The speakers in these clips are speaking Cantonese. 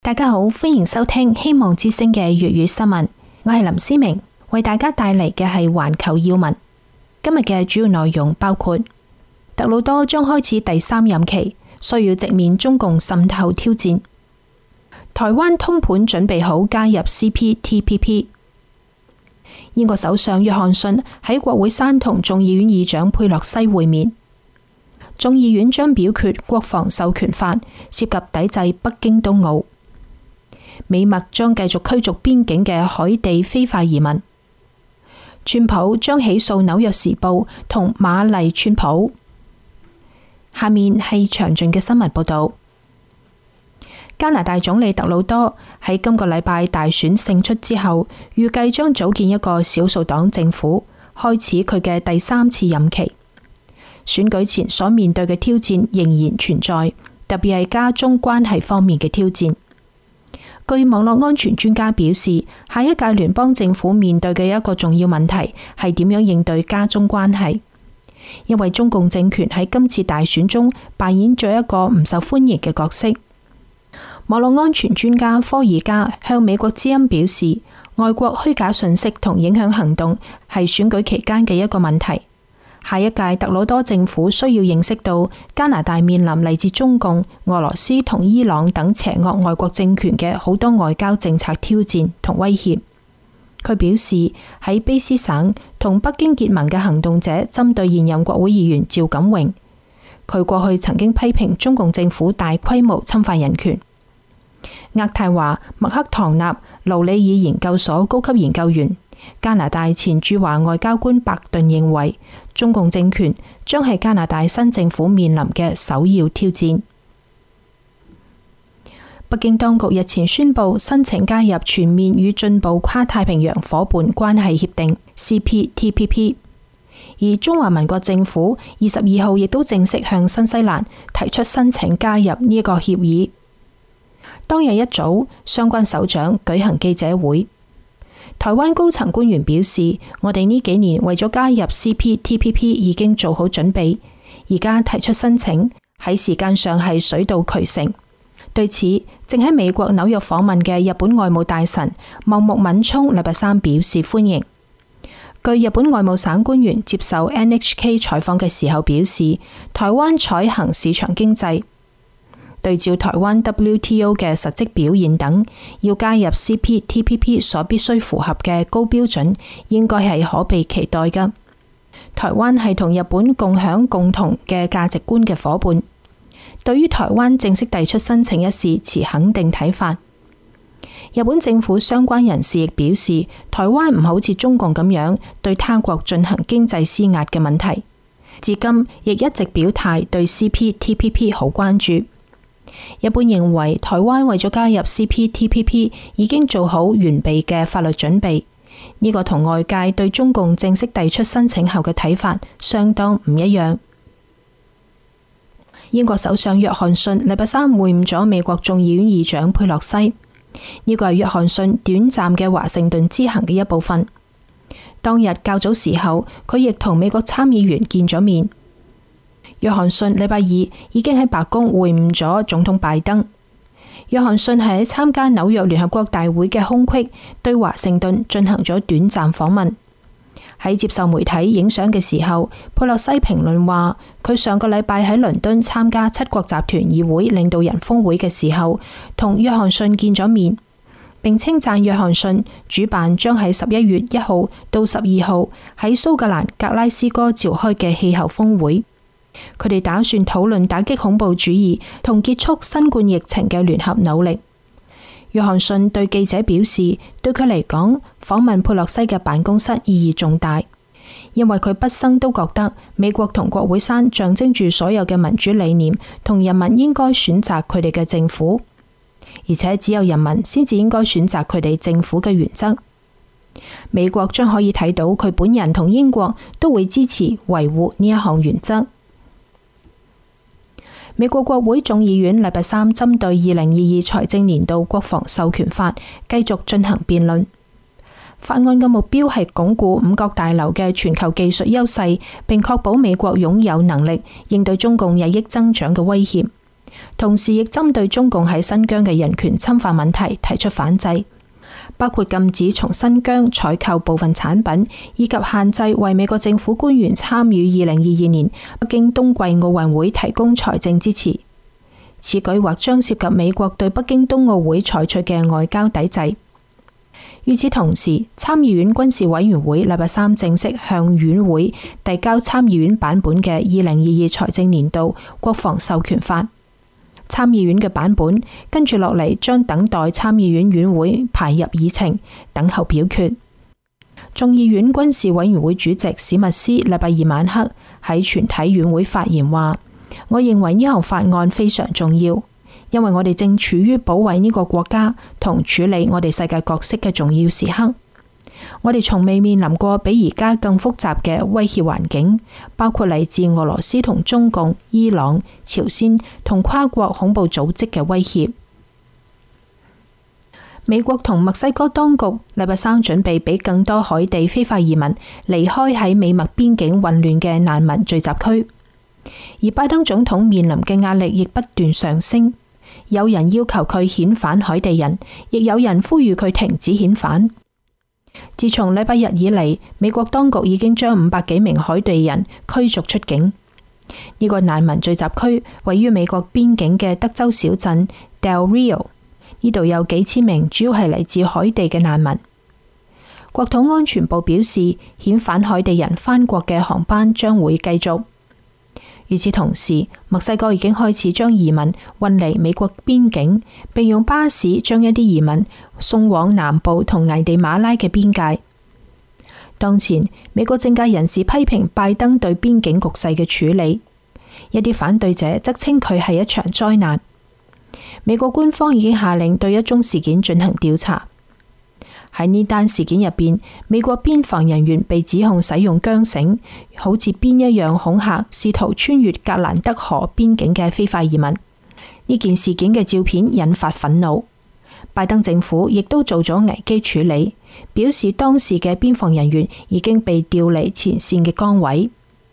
大家好，歡迎收聽希望之聲嘅粵語新聞，我係林思明，為大家帶嚟嘅係環球要聞。今日嘅主要內容包括特魯多將開始第3任期，需要直面中共滲透挑戰。台灣通盤準備好加入 CPTPP。英國首相約翰遜喺國會山同眾議院議長佩洛西會面。眾議院將表決國防授權法，涉及抵制北京冬奧。美墨將繼續驅逐邊境嘅海地非法移民。川普將起訴紐約時報同瑪麗川普。下面係詳盡嘅新聞報道。加拿大總理特魯多喺今個禮拜大選勝出之後，預計將組建一個少數黨政府，開始佢嘅第3次任期。選舉前所面對嘅挑戰仍然存在，特別係加中關係方面嘅挑戰。據網絡安全專家表示，下一屆聯邦政府面對嘅一個重要問題係點樣應對加中關係，因為中共政權喺今次大選中扮演咗一個唔受歡迎嘅角色。網絡安全專家科爾加向美國之音表示，外國虛假信息同影響行動係選舉期間嘅一個問題。下一屆特魯多政府需要認識到加拿大面臨嚟自中共、俄羅斯同伊朗等邪惡外國政權嘅好多外交政策挑戰同威脅。佢表示，喺卑詩省同北京結盟嘅行動者針對現任國會議員趙錦榮，佢過去曾經批評中共政府大規模侵犯人權。渥太華麥克唐納盧里爾研究所高級研究員、加拿大前駐華外交官白頓認為，中共政權將係加拿大新政府面臨嘅首要挑戰。北京當局日前宣布申請加入全面與進步跨太平洋夥伴關係協定 CPTPP， 而中華民國政府22號亦都正式向新西蘭提出申請加入呢一個協議。當日一早，相關首長舉行記者會。台灣高層官員表示，我哋呢幾年為咗加入 CPTPP 已經做好準備，而家提出申請喺時間上係水到渠成。對此，正喺美國紐約訪問嘅日本外務大臣茂木敏充禮拜三表示歡迎。據日本外務省官員接受 NHK 採訪嘅時候表示，台灣採行市場經濟，對照台灣 WTO 嘅實績表現等，要加入 CPTPP 所必須符合嘅高標準，應該係可被期待㗎。台灣係同日本共享共同嘅價值觀嘅夥伴，對於台灣正式遞出申請一事持肯定睇法。日本政府相關人士亦表示，台灣唔好似中共咁樣對他國進行經濟施壓嘅問題，至今亦一直表態對 CPTPP 好關注。日本認為台灣為咗加入 CPTPP 已經做好完備嘅法律準備，呢個同外界對中共正式遞出申請後嘅睇法相當唔一樣。英國首相約翰遜禮拜三會晤咗美國眾議院議長佩洛西，呢個係約翰遜短暫嘅華盛頓之行嘅一部分。當日較早時候，佢亦同美國參議員見咗面。約翰遜禮拜二已經喺白宮會晤咗總統拜登。約翰遜係喺參加紐約聯合國大會嘅空隙，對華盛頓進行咗短暫訪問。喺接受媒體影相嘅時候，佩洛西評論話，佢上個禮拜喺倫敦參加七國集團議會領導人峰會嘅時候，同約翰遜見咗面，並稱讚約翰遜主辦將喺11月1號到12號喺蘇格蘭格拉斯哥召開嘅氣候峰會。佢哋打算討論打擊恐怖主義同結束新冠疫情嘅聯合努力。約翰遜對記者表示，對佢嚟講，訪問佩洛西嘅辦公室意義重大，因為佢畢生都覺得美國同國會山象徵住所有嘅民主理念，同人民應該選擇佢哋嘅政府，而且只有人民先至應該選擇佢哋政府嘅原則。美國將可以睇到佢本人同英國都會支持維護呢一項原則。美國國會眾議院禮拜三針對2022財政年度國防授權法繼續進行辯論。法案嘅目標係鞏固五角大樓嘅全球技術優勢，並確保美國擁有能力應對中共日益增長嘅威脅。 同時亦針對中共喺新疆嘅人權侵犯問題提出反制，包括禁止從新疆採購部分產品，以及限制為美國政府官員參與2022年北京冬季奧運會提供財政支持。此舉或將涉及美國對北京冬奧會採取嘅外交抵制。與此同時，參議院軍事委員會禮拜三正式向院會遞交參議院版本嘅2022財政年度國防授權法。參議院嘅版本跟住落嚟將等待參議院院會排入議程，等候表決。眾議院軍事委員會主席史密斯禮拜二晚黑喺全體院會發言話：我認為呢項法案非常重要，因為我哋正處於保衛呢個國家同處理我哋世界角色嘅重要時刻。我哋從未面臨過比而家更複雜嘅威脅環境，包括嚟自俄羅斯同中共、伊朗、朝鮮同跨國恐怖組織嘅威脅。美國同墨西哥當局禮拜三準備俾更多海地非法移民離開喺美墨邊境混亂嘅難民聚集區，而拜登總統面臨嘅壓力亦不斷上升。有人要求佢遣返海地人，亦有人呼籲佢停止遣返。自從禮拜日以嚟，美國當局已經將500幾名海地人驅逐出境。呢個難民聚集區位於美國邊境嘅德州小鎮 Del Rio， 呢度有幾千名主要係嚟自海地嘅難民。國土安全部表示，遣返海地人返國嘅航班將會繼續。與此同時，墨西哥已經開始將移民運嚟美國邊境，並用巴士將一啲移民送往南部同危地馬拉嘅邊界。當前，美國政界人士批評拜登對邊境局勢嘅處理，一啲反對者則稱佢係一場災難。美國官方已經下令對一宗事件進行調查。喺呢單事件入邊，美國邊防人員被指控使用韁繩，好似鞭一樣恐嚇試圖穿越格蘭德河邊境嘅非法移民。呢件事件嘅照片引發憤怒，拜登政府亦都做咗危機處理，表示當時嘅邊防人員已經被調離前線嘅崗位。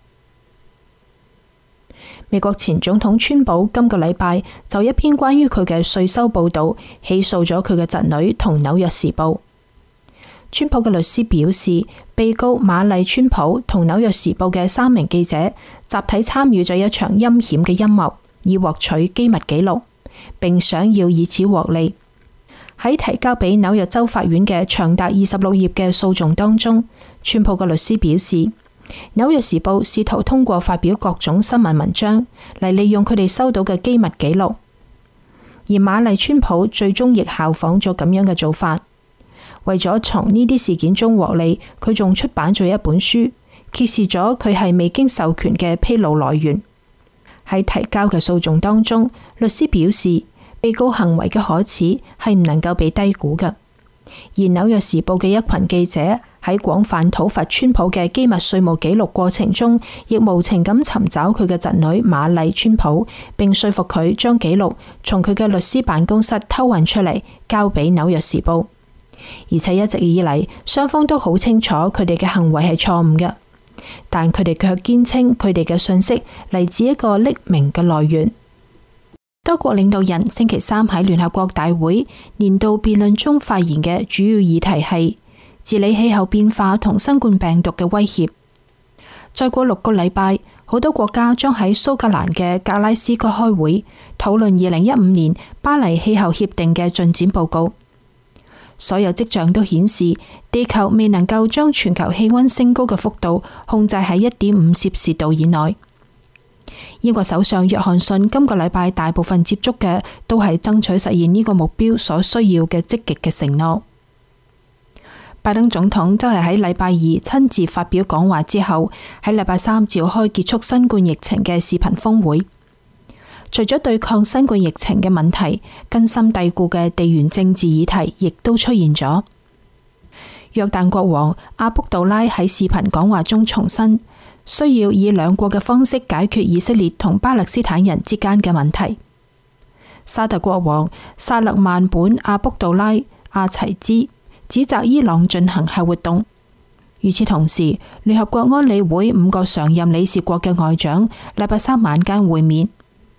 美國前總統川普今個禮拜就一篇關於佢嘅稅收報道起訴咗佢嘅侄女同紐約時報。川普嘅律師表示，被告瑪麗川普同紐約時報嘅3名記者集體參與咗一場陰險嘅陰謀，以獲取機密紀錄，並想要以此獲利。喺提交俾紐約州法院嘅長達26頁嘅訴訟當中，川普嘅律師表示，紐約時報試圖通過發表各種新聞文章嚟利用佢哋收到嘅機密紀錄，而瑪麗川普最終亦效仿咗咁樣嘅做法。為咗從呢啲事件中獲利，佢仲出版咗一本書，揭示咗佢係未經授權嘅披露來源。喺提交嘅訴訟當中，律師表示，被告行為嘅可恥係唔能夠被低估嘅。而紐約時報嘅一群記者喺廣泛討伐川普嘅機密稅務記錄過程中，亦無情咁尋找佢嘅侄女瑪麗川普，並說服佢將記錄從佢嘅律師辦公室偷運出嚟，交俾紐約時報。而且一直以嚟，雙方都好清楚佢哋嘅行為係錯誤嘅，但佢哋卻堅稱佢哋嘅信息嚟自一個匿名嘅來源。多國領導人星期三喺聯合國大會年度辯論中發言嘅主要議題係治理氣候變化同新冠病毒嘅威脅。再過6個禮拜，好多國家將喺蘇格蘭嘅格拉斯哥開會，討論2015年巴黎氣候協定嘅進展報告。所有跡象都顯示，地球未能夠將全球氣溫升高嘅幅度控制喺1.5攝氏度以內。英國首相約翰遜今個禮拜大部分接觸嘅都係爭取實現呢個目標所需要嘅積極嘅承諾。拜登總統則係喺禮拜二親自發表講話之後，喺禮拜三召開結束新冠疫情嘅視頻峰會。除咗對抗新冠疫情嘅問題，根深蒂固嘅地緣政治議題亦都出現咗。約旦國王阿卜杜拉喺視頻講話中重申，需要以兩國嘅方式解決以色列同巴勒斯坦人之間嘅問題。沙特國王薩勒曼本阿卜杜拉阿齊茲指責伊朗進行核活動。與此同時，聯合國安理會5個常任理事國嘅外長禮拜三晚間會面。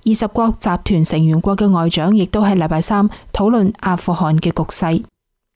20國集團成員國嘅外長亦都喺禮拜三討論阿富汗嘅局勢。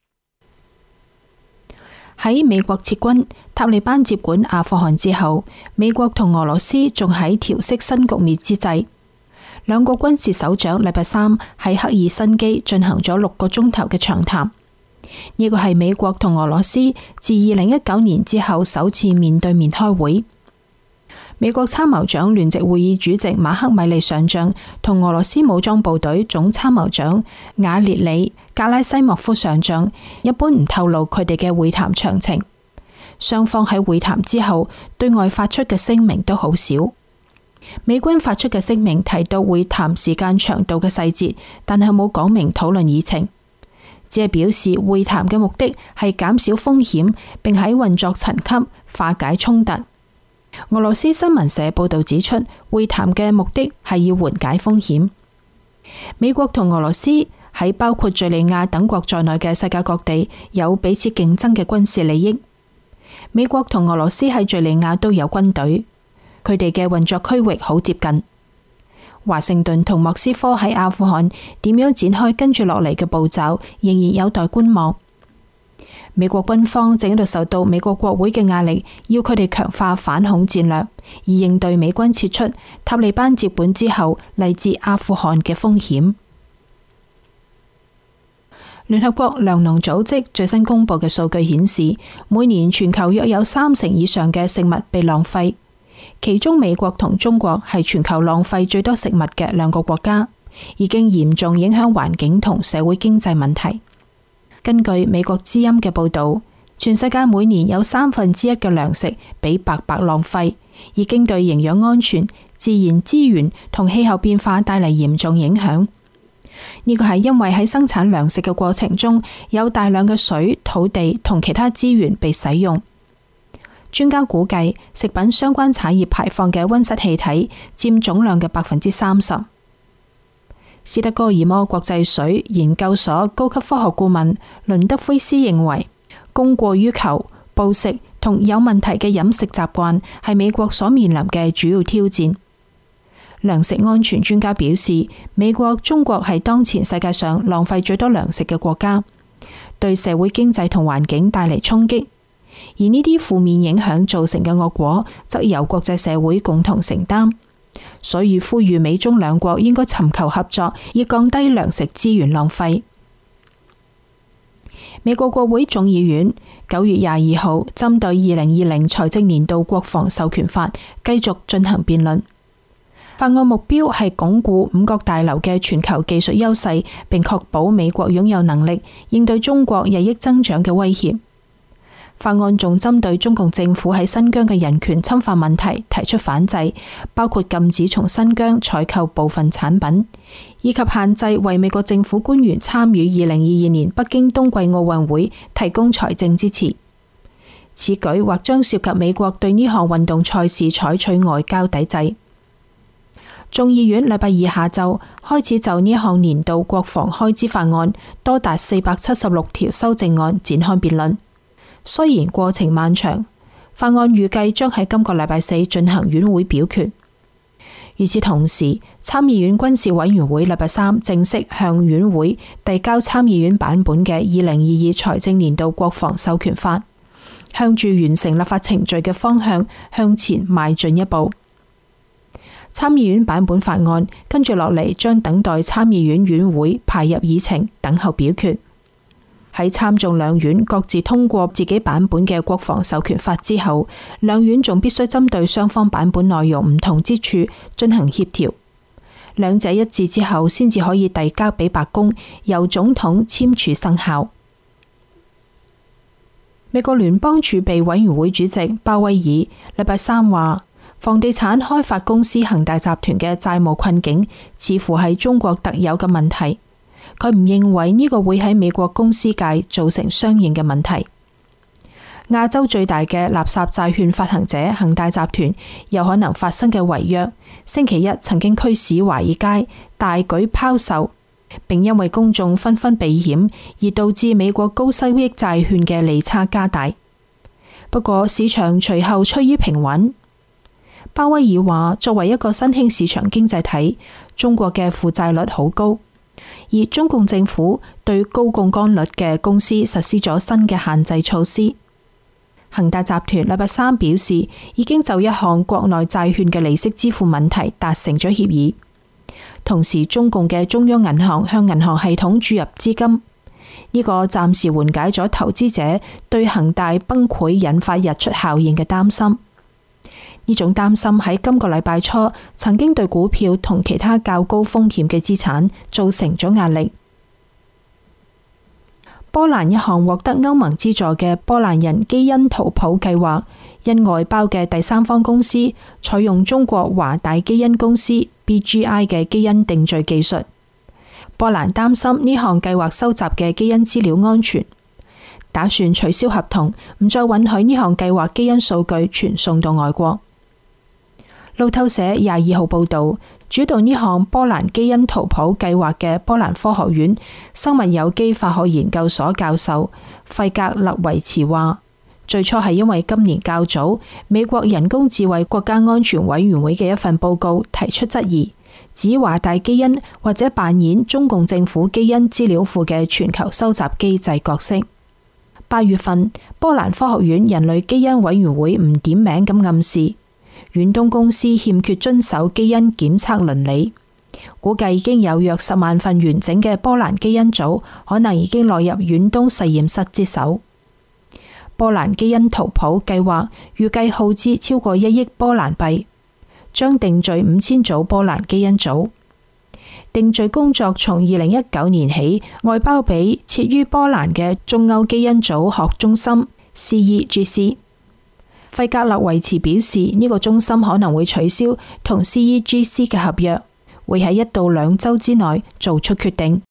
喺美國撤軍，塔利班接管阿富汗之後，美國同俄羅斯仲喺調適新局面之際，兩國軍事首長禮拜三喺赫爾辛基進行咗6個鐘頭嘅長談。呢個係美國同俄羅斯自2019年之後首次面對面開會。美國參謀長聯席會議主席馬克米利上將同俄羅斯武裝部隊總參謀長瓦列里格拉西莫夫上將一般唔透露佢哋嘅會談詳情。雙方喺會談之後對外發出嘅聲明都好少。美軍發出嘅聲明提到會談時間長度嘅細節，但係冇講明討論議程，只係表示會談嘅目的係減少風險，並喺運作層級化解衝突。俄羅斯新聞社報道指出，會談嘅目的係要緩解風險。美國同俄羅斯喺包括敘利亞等國在內嘅世界各地有彼此競爭嘅軍事利益。美國同俄羅斯喺敘利亞都有軍隊，佢哋嘅運作區域好接近。華盛頓同莫斯科喺阿富汗點樣展開跟住落嚟嘅步驟，仍然有待觀望。美國軍方正喺度受到美國國會嘅壓力，要佢哋強化反恐戰略，以應對美軍撤出、塔利班接管之後嚟自阿富汗嘅風險。聯合國糧農組織最新公布嘅數據顯示，每年全球約有30%以上嘅食物被浪費，其中美國同中國係全球浪費最多食物嘅2個國家，已經嚴重影響環境同社會經濟問題。根據美國之音嘅報道，全世界每年有1/3嘅糧食被白白浪費，已經對營養安全、自然資源同氣候變化帶嚟嚴重影響。呢個係因為喺生產糧食嘅過程中，有大量嘅水、土地同其他資源被使用。專家估計，食品相關產業排放嘅溫室氣體佔總量嘅30%。斯德哥爾摩國際水研究所高級科學顧問倫德菲斯認為，供過於求、暴食同有問題嘅飲食習慣係美國所面臨嘅主要挑戰。糧食安全專家表示，美國、中國係當前世界上浪費最多糧食嘅國家，對社會經濟同環境帶嚟衝擊。而呢啲負面影響造成嘅惡果，則由國際社會共同承擔。所以呼籲美中兩國應該尋求合作，以降低糧食資源浪費。美國國會眾議院9月22號針對2020財政年度國防授權法繼續進行辯論。法案目標係鞏固5角大樓嘅全球技術優勢，並確保美國擁有能力應對中國日益增長嘅威脅。法案仲針對中共政府喺新疆嘅人權侵犯問題提出反制，包括禁止從新疆採購部分產品，以及限制為美國政府官員參與2022年北京冬季奧運會提供財政支持。此舉或將涉及美國對呢項運動賽事採取外交抵制。眾議院禮拜二下晝開始就呢項年度國防開支法案多達476條修正案展開辯論。雖然過程漫長，法案預計將喺今個禮拜4進行院會表決。與此同時，參議院軍事委員會禮拜3正式向院會遞交參議院版本嘅2022財政年度國防授權法，向住完成立法程序嘅方向向前邁進一步。參議院版本法案跟住落嚟將等待參議院院會排入議程，等候表決。喺參眾兩院各自通過自己版本嘅國防授權法之後，兩院仲必須針對雙方版本內容唔同之處進行協調，兩者一致之後先至可以遞交俾白宮，由總統簽署生效。美國聯邦儲備委員會主席鮑威爾禮拜3話，房地產開發公司恒大集團嘅債務困境似乎係中國特有嘅問題。佢唔認為呢個會喺美國公司界造成相應嘅問題。亞洲最大嘅垃圾債券發行者恒大集團有可能發生嘅違約，星期一曾經驅使華爾街大舉拋售，並因為公眾紛紛避險而導致美國高收益債券嘅利差加大。不過市場隨後趨於平穩。鮑威爾話：作為一個新興市場經濟體， 中國嘅負債率好高，而中共政府對高槓桿率嘅公司實施咗新嘅限制措施。恒大集團禮拜三表示，已經就一項國內債券嘅利息支付問題達成咗協議。同時，中共嘅中央銀行向銀行系統注入資金，呢個暫時緩解咗投資者對恒大崩潰引發溢出效應嘅擔心。呢種擔心喺今個禮拜初曾經對股票同其他較高風險嘅資產造成咗壓力。波蘭一項獲得歐盟資助嘅波蘭人基因圖譜計劃，因外包嘅第三方公司採用中國華大基因公司 BGI 嘅基因定序技術。波蘭擔心呢項計劃收集嘅基因資料安全，打算取消合同，唔再允許呢項計劃基因數據傳送到外國。路透社22號報道，主導呢項波蘭基因圖譜計劃嘅波蘭科學院生物有機化學研究所教授費格勒維茨話，最初係因為今年較早美國人工智慧國家安全委員會嘅一份報告提出質疑，指華大基因或者扮演中共政府基因資料庫嘅全球收集機制角色。8月份，波蘭科學院人類基因委員會唔點名咁暗示，遠東公司欠缺遵守基因檢測倫理，估計已經有約10萬份完整嘅波蘭基因組可能已經落入遠東實驗室之手。波蘭基因圖譜計劃預計耗資超過1億波蘭幣，將定序5000組波蘭基因組。定序工作從2019年起外包俾設於波蘭嘅中歐基因組學中心 CEGC。費格勒維茨表示，呢個中心可能會取消同 CEGC 嘅合約，會喺1到2週之內做出決定。